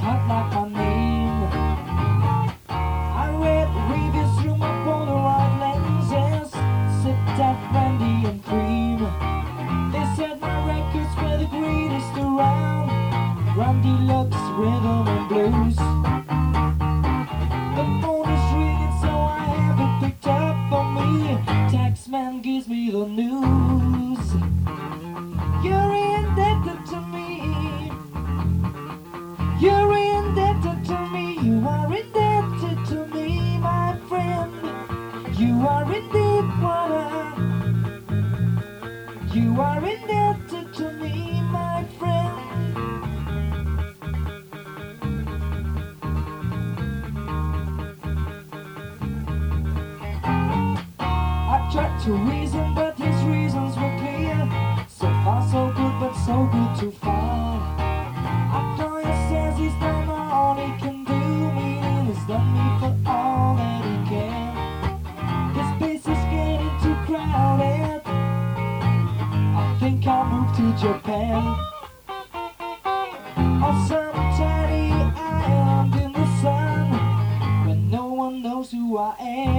not like my name. I read reviews through my Polaroid lenses, sipped that brandy and cream. They said my records were the greatest around, Randy Lux, rhythm and blues. The phone is ringing, so I have it picked up for me. Taxman gives me the news. You're indebted to me. You're indebted to me. You are indebted to me, my friend. You are in deep water. You are indebted to me, my friend. I tried to reason, but his reasons were clear. So far so good, but so good too far. After he says he's done all he can do, meaning he's done me for all that he can. This place is getting too crowded. I think I'll move to Japan, or some tiny island in the sun, where no one knows who I am.